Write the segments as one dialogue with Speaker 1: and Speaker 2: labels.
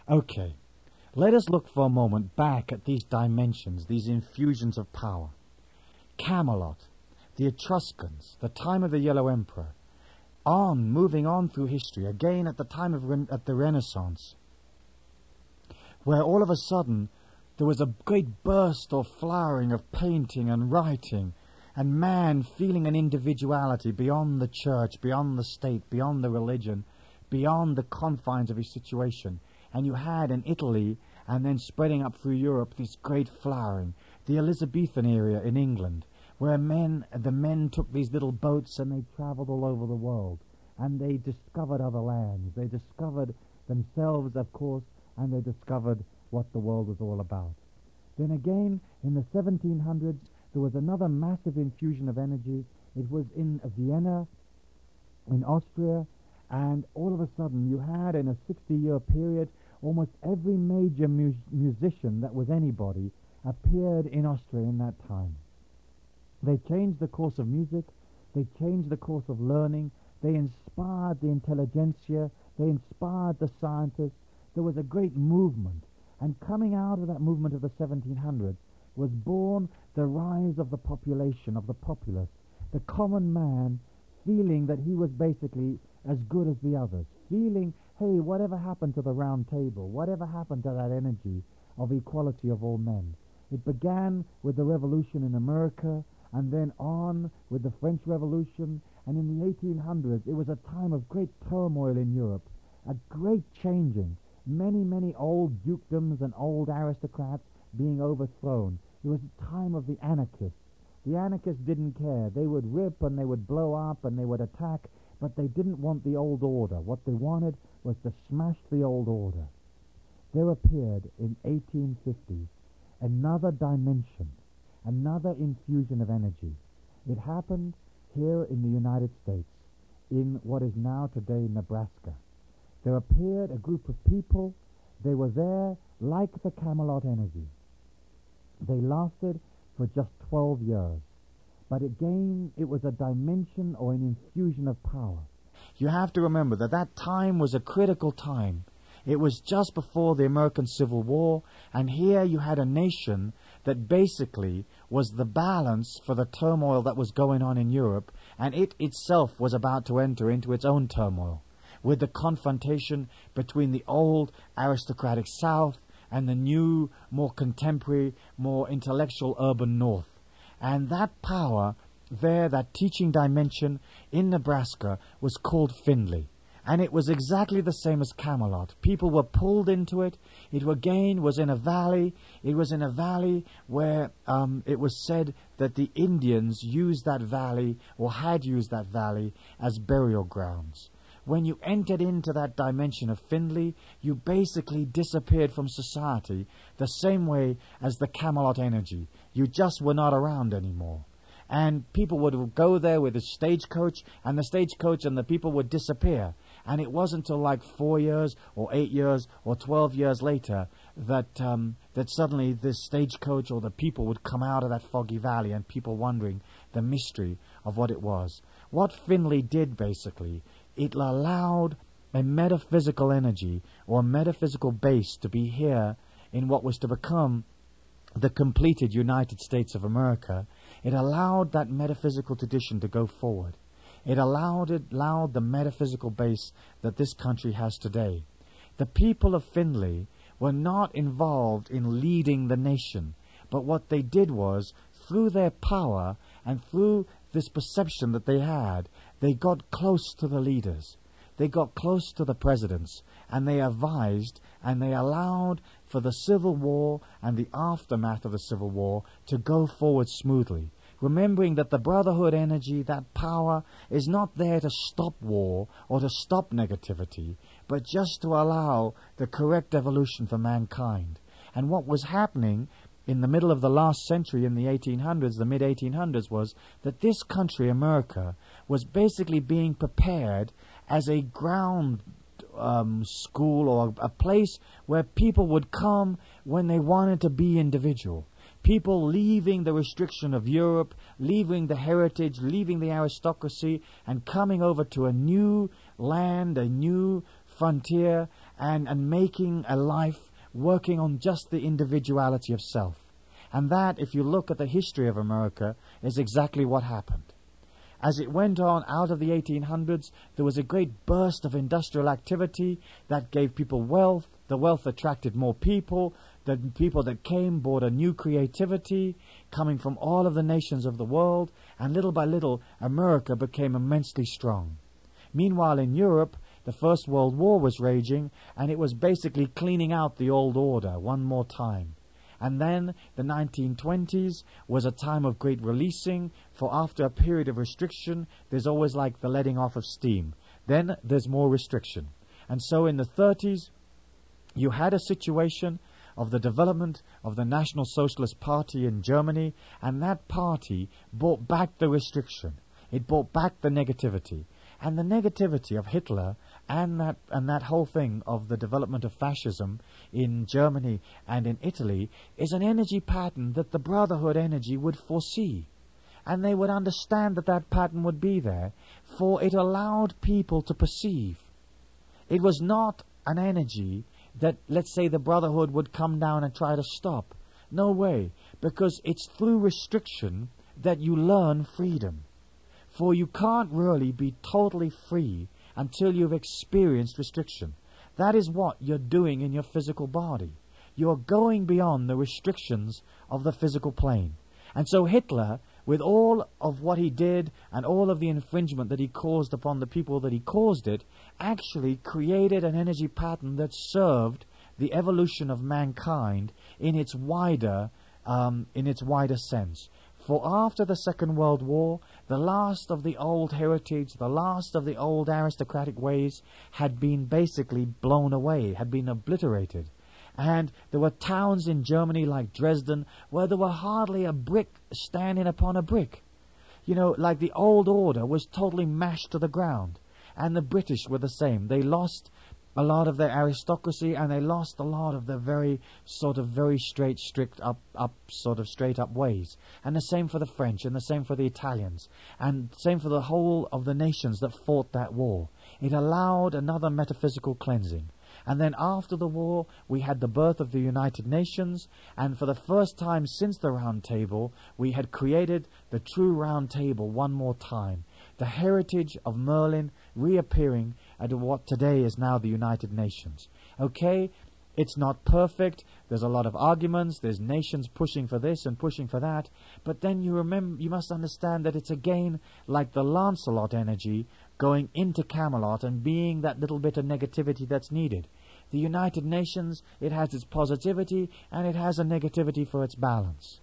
Speaker 1: Okay, let us look for a moment back at these dimensions, these infusions of power. Camelot, the Etruscans, the time of the Yellow Emperor, moving on through history, again at the time of at the Renaissance, where all of a sudden there was a great burst or flowering of painting and writing, and man feeling an individuality beyond the church, beyond the state, beyond the religion, beyond the confines of his situation. And you had in Italy, and then spreading up through Europe, this great flowering. The Elizabethan era in England, where the men took these little boats and they traveled all over the world, and they discovered other lands. They discovered themselves, of course, and they discovered what the world was all about. Then again, in the 1700s, there was another massive infusion of energy. It was in Vienna, in Austria, and all of a sudden you had, in a 60-year period, almost every major musician that was anybody appeared in Austria in that time. They changed the course of music, they changed the course of learning, they inspired the intelligentsia, they inspired the scientists. There was a great movement, and coming out of that movement of the 1700s was born the rise of the population, of the populace, the common man feeling that he was basically as good as the others, feeling, hey, whatever happened to the round table? Whatever happened to that energy of equality of all men? It began with the revolution in America, and then on with the French Revolution, and in the 1800s it was a time of great turmoil in Europe, a great changing, many old dukedoms and old aristocrats being overthrown. It was a time of the anarchists. The anarchists didn't care. They would rip and they would blow up and they would attack, but they didn't want the old order. What they wanted was to smash the old order. There appeared in 1850 another dimension, another infusion of energy. It happened here in the United States, in what is now today Nebraska. There appeared a group of people. They were there like the Camelot energy. They lasted for just 12 years. But again, it was a dimension or an infusion of power. You have to remember that that time was a critical time. It was just before the American Civil War, and here you had a nation that basically was the balance for the turmoil that was going on in Europe, and it itself was about to enter into its own turmoil, with the confrontation between the old aristocratic South and the new, more contemporary, more intellectual urban North. And that power there, that teaching dimension in Nebraska, was called Findlay. And it was exactly the same as Camelot. People were pulled into it. It again was in a valley. It was in a valley where it was said that the Indians used that valley, or had used that valley, as burial grounds. When you entered into that dimension of Findlay, you basically disappeared from society the same way as the Camelot energy. You just were not around anymore. And people would go there with a stagecoach, and the stagecoach and the people would disappear. And it wasn't until like 4 years or 8 years or 12 years later that suddenly this stagecoach or the people would come out of that foggy valley, and people wondering the mystery of what it was. What Findlay did basically, it allowed a metaphysical energy or a metaphysical base to be here in what was to become the completed United States of America. It allowed that metaphysical tradition to go forward. It allowed the metaphysical base that this country has today. The people of Findlay were not involved in leading the nation, but what they did was, through their power and through this perception that they had, they got close to the leaders. They got close to the presidents, and they advised and they allowed for the Civil War and the aftermath of the Civil War to go forward smoothly. Remembering that the brotherhood energy, that power, is not there to stop war or to stop negativity, but just to allow the correct evolution for mankind. And what was happening in the middle of the last century, in the 1800s, the mid-1800s, was that this country, America, was basically being prepared as a ground school, or a place where people would come when they wanted to be individual. People leaving the restriction of Europe, leaving the heritage, leaving the aristocracy, and coming over to a new land, a new frontier and making a life working on just the individuality of self. And that, if you look at the history of America, is exactly what happened. As it went on out of the 1800s, there was a great burst of industrial activity that gave people wealth. The wealth attracted more people. The people that came brought a new creativity coming from all of the nations of the world, and little by little, America became immensely strong. Meanwhile, in Europe, the First World War was raging, and it was basically cleaning out the old order one more time. And then the 1920s was a time of great releasing, for after a period of restriction, there's always like the letting off of steam. Then there's more restriction. And so in the 30s, you had a situation of the development of the National Socialist Party in Germany, and that party brought back the restriction. It brought back the negativity. And the negativity of Hitler and that whole thing of the development of fascism in Germany and in Italy is an energy pattern that the Brotherhood energy would foresee. And they would understand that that pattern would be there, for it allowed people to perceive. It was not an energy that, let's say, the Brotherhood would come down and try to stop. No way, because it's through restriction that you learn freedom. For you can't really be totally free until you've experienced restriction. That is what you're doing in your physical body. You're going beyond the restrictions of the physical plane. And so Hitler, with all of what he did and all of the infringement that he caused upon the people that he caused it, actually created an energy pattern that served the evolution of mankind in its wider sense. For after the Second World War, the last of the old heritage, the last of the old aristocratic ways had been basically blown away, had been obliterated. And there were towns in Germany like Dresden where there were hardly a brick standing upon a brick. You know, like the old order was totally mashed to the ground. And the British were the same. They lost a lot of their aristocracy, and they lost a lot of their very straight, straight up ways. And the same for the French, and the same for the Italians, and same for the whole of the nations that fought that war. It allowed another metaphysical cleansing. And then after the war, we had the birth of the United Nations, and for the first time since the Round Table, we had created the true Round Table one more time. The heritage of Merlin reappearing at what today is now the United Nations. Okay, it's not perfect. There's a lot of arguments. There's nations pushing for this and pushing for that. But then you must understand that it's again like the Lancelot energy going into Camelot and being that little bit of negativity that's needed. The United Nations, it has its positivity and it has a negativity for its balance.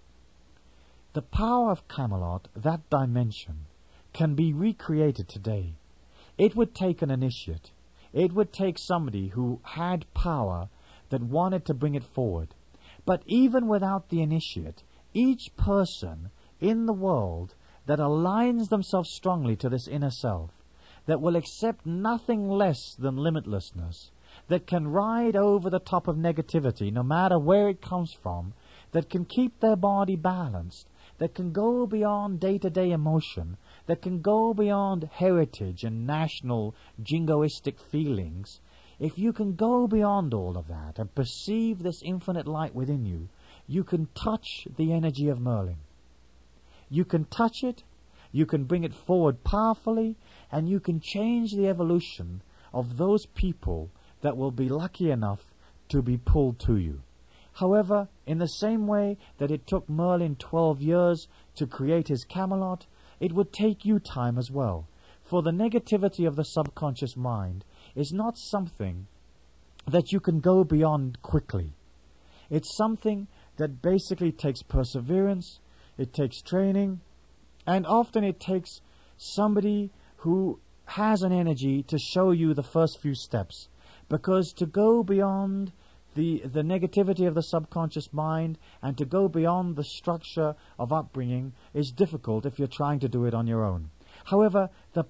Speaker 1: The power of Camelot, that dimension, can be recreated today. It would take an initiate. It would take somebody who had power that wanted to bring it forward. But even without the initiate, each person in the world that aligns themselves strongly to this inner self, that will accept nothing less than limitlessness, that can ride over the top of negativity no matter where it comes from, that can keep their body balanced, that can go beyond day-to-day emotion, that can go beyond heritage and national jingoistic feelings. If you can go beyond all of that and perceive this infinite light within you, you can touch the energy of Merlin. You can touch it, you can bring it forward powerfully, and you can change the evolution of those people that will be lucky enough to be pulled to you. However, in the same way that it took Merlin 12 years to create his Camelot, it would take you time as well. For the negativity of the subconscious mind is not something that you can go beyond quickly. It's something that basically takes perseverance, it takes training, and often it takes somebody who has an energy to show you the first few steps. Because to go beyond the negativity of the subconscious mind and to go beyond the structure of upbringing is difficult if you're trying to do it on your own. However, that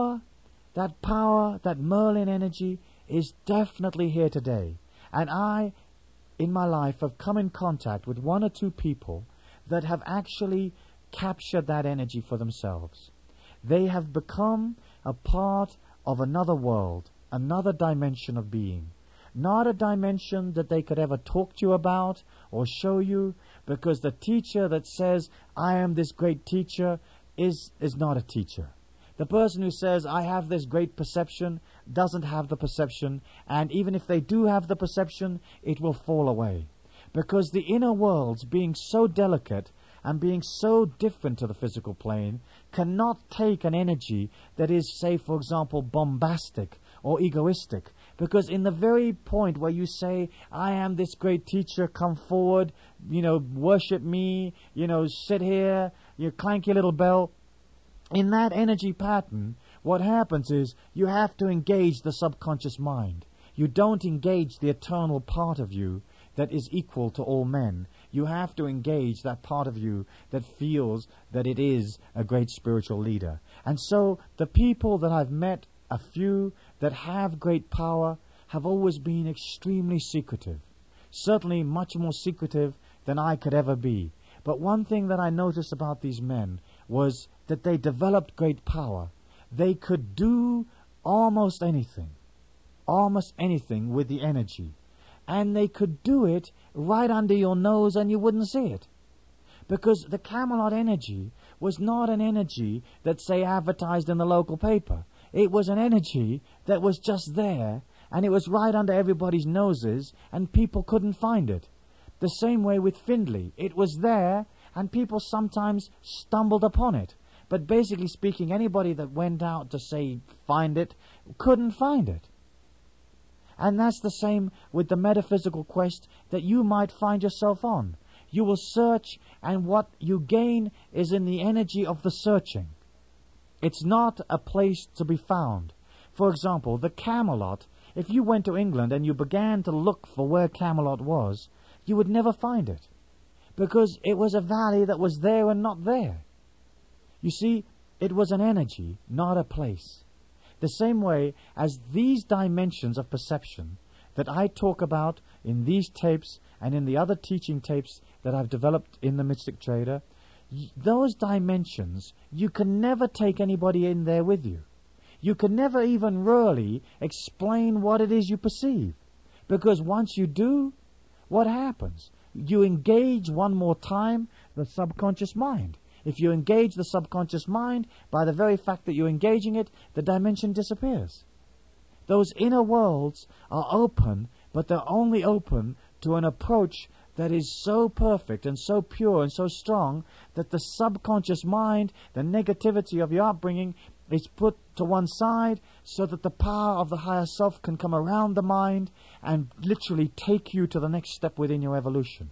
Speaker 1: Merlin energy is definitely here today. And I, in my life, have come in contact with one or two people that have actually captured that energy for themselves. They have become a part of another world, another dimension of being. Not a dimension that they could ever talk to you about or show you, because the teacher that says, I am this great teacher, is not a teacher. The person who says, I have this great perception, doesn't have the perception, and even if they do have the perception, it will fall away. Because the inner worlds, being so delicate and being so different to the physical plane, cannot take an energy that is, say, for example, bombastic or egoistic. Because in the very point where you say, I am this great teacher, come forward, worship me, sit here, you clank your little bell, in that energy pattern, what happens is you have to engage the subconscious mind. You don't engage the eternal part of you that is equal to all men. You have to engage that part of you that feels that it is a great spiritual leader. And so the people that I've met, a few that have great power, have always been extremely secretive. Certainly much more secretive than I could ever be. But one thing that I noticed about these men was that they developed great power. They could do almost anything with the energy. And they could do it right under your nose and you wouldn't see it. Because the Camelot energy was not an energy that, say, advertised in the local paper. It was an energy that was just there, and it was right under everybody's noses, and people couldn't find it. The same way with Findlay. It was there, and people sometimes stumbled upon it. But basically speaking, anybody that went out to, say, find it, couldn't find it. And that's the same with the metaphysical quest that you might find yourself on. You will search, and what you gain is in the energy of the searching. It's not a place to be found. For example, the Camelot, if you went to England and you began to look for where Camelot was, you would never find it. Because it was a valley that was there and not there. You see, it was an energy, not a place. The same way as these dimensions of perception that I talk about in these tapes and in the other teaching tapes that I've developed in the Mystic Trader, those dimensions, you can never take anybody in there with you. You can never even really explain what it is you perceive. Because once you do, what happens? You engage one more time the subconscious mind. If you engage the subconscious mind, by the very fact that you're engaging it, the dimension disappears. Those inner worlds are open, but they're only open to an approach that is so perfect and so pure and so strong that the subconscious mind, the negativity of your upbringing, is put to one side so that the power of the higher self can come around the mind and literally take you to the next step within your evolution.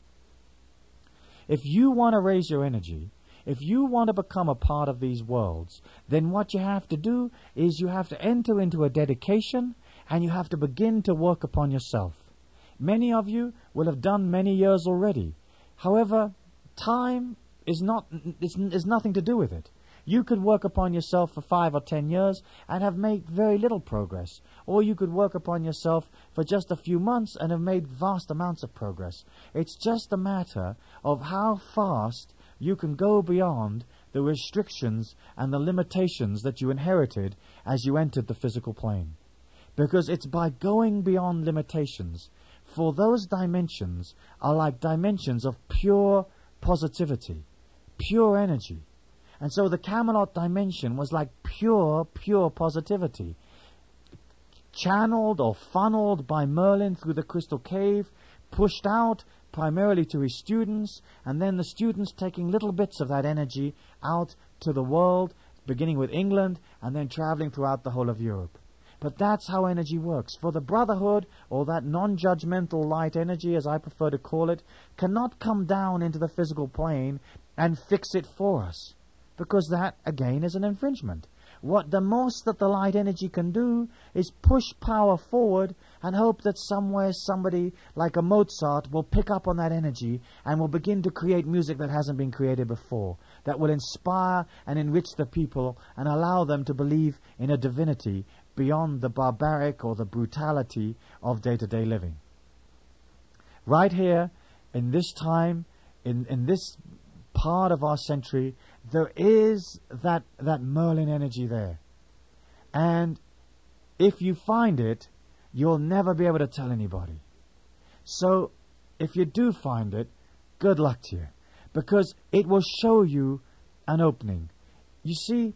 Speaker 1: If you want to raise your energy, if you want to become a part of these worlds, then what you have to do is you have to enter into a dedication and you have to begin to work upon yourself. Many of you will have done many years already. However, time is nothing to do with it. You could work upon yourself for 5 or 10 years and have made very little progress. Or you could work upon yourself for just a few months and have made vast amounts of progress. It's just a matter of how fast you can go beyond the restrictions and the limitations that you inherited as you entered the physical plane. Because it's by going beyond limitations. For those dimensions are like dimensions of pure positivity, pure energy. And so the Camelot dimension was like pure positivity. Channeled or funneled by Merlin through the crystal cave, pushed out primarily to his students, and then the students taking little bits of that energy out to the world, beginning with England, and then traveling throughout the whole of Europe. But that's how energy works. For the Brotherhood, or that non-judgmental light energy, as I prefer to call it, cannot come down into the physical plane and fix it for us. Because that, again, is an infringement. What the most that the light energy can do is push power forward and hope that somewhere somebody like a Mozart will pick up on that energy and will begin to create music that hasn't been created before, that will inspire and enrich the people and allow them to believe in a divinity beyond the barbaric or the brutality of day-to-day living. Right here, in this time, in this part of our century, there is that Merlin energy there. And if you find it, you'll never be able to tell anybody. So, if you do find it, good luck to you, because it will show you an opening. You see,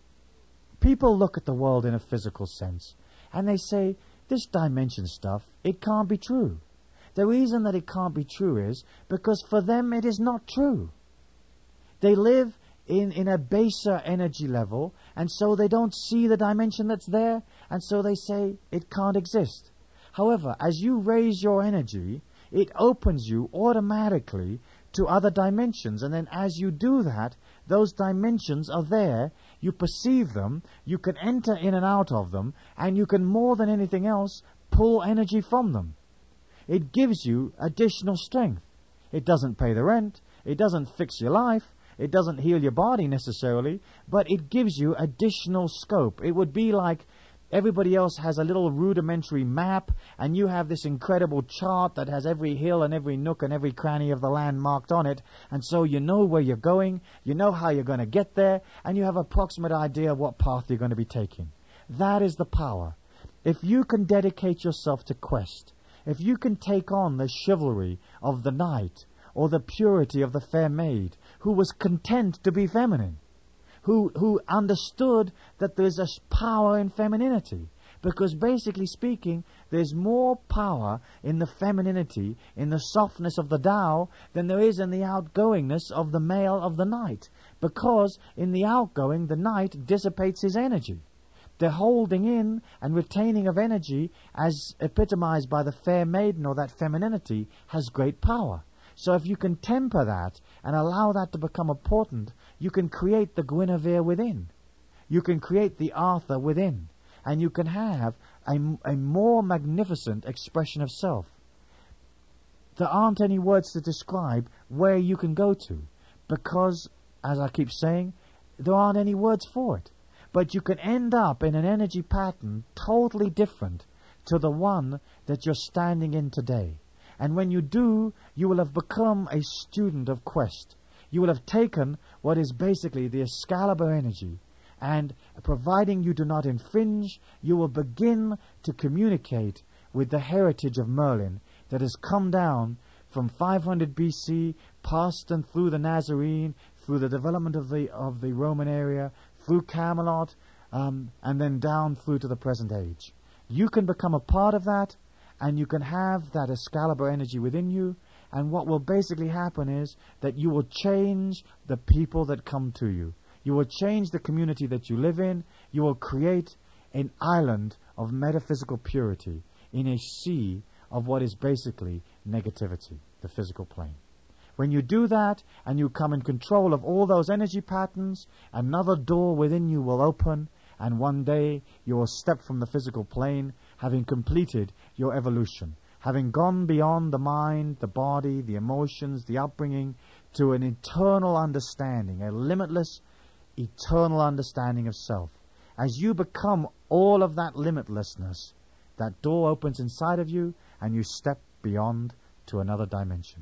Speaker 1: people look at the world in a physical sense, and they say, this dimension stuff, it can't be true. The reason that it can't be true is because for them it is not true. They live in a baser energy level, and so they don't see the dimension that's there, and so they say it can't exist. However, as you raise your energy, it opens you automatically to other dimensions, and then as you do that, those dimensions are there, you perceive them, you can enter in and out of them, and you can, more than anything else, pull energy from them. It gives you additional strength. It doesn't pay the rent, it doesn't fix your life, it doesn't heal your body necessarily, but it gives you additional scope. It would be like everybody else has a little rudimentary map, and you have this incredible chart that has every hill and every nook and every cranny of the land marked on it, and so you know where you're going, you know how you're going to get there, and you have an approximate idea of what path you're going to be taking. That is the power. If you can dedicate yourself to quest, if you can take on the chivalry of the knight, or the purity of the fair maid, who was content to be feminine, who understood that there's a power in femininity. Because basically speaking, there's more power in the femininity, in the softness of the Tao, than there is in the outgoingness of the male of the knight. Because in the outgoing, the knight dissipates his energy. The holding in and retaining of energy, as epitomized by the fair maiden or that femininity, has great power. So if you can temper that and allow that to become important, you can create the Guinevere within. You can create the Arthur within. And you can have a more magnificent expression of self. There aren't any words to describe where you can go to, because, as I keep saying, there aren't any words for it. But you can end up in an energy pattern totally different to the one that you're standing in today. And when you do, you will have become a student of quest. You will have taken what is basically the Excalibur energy, and providing you do not infringe, you will begin to communicate with the heritage of Merlin that has come down from 500 BC, past and through the Nazarene, through the development of the Roman area, through Camelot, and then down through to the present age. You can become a part of that, and you can have that Excalibur energy within you, and what will basically happen is that you will change the people that come to you. You will change the community that you live in. You will create an island of metaphysical purity in a sea of what is basically negativity, the physical plane. When you do that, and you come in control of all those energy patterns, another door within you will open, and one day you will step from the physical plane, having completed your evolution, having gone beyond the mind, the body, the emotions, the upbringing, to an eternal understanding, a limitless, eternal understanding of self. As you become all of that limitlessness, that door opens inside of you, and you step beyond to another dimension.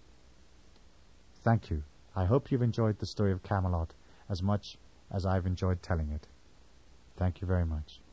Speaker 1: Thank you. I hope you've enjoyed the story of Camelot as much as I've enjoyed telling it. Thank you very much.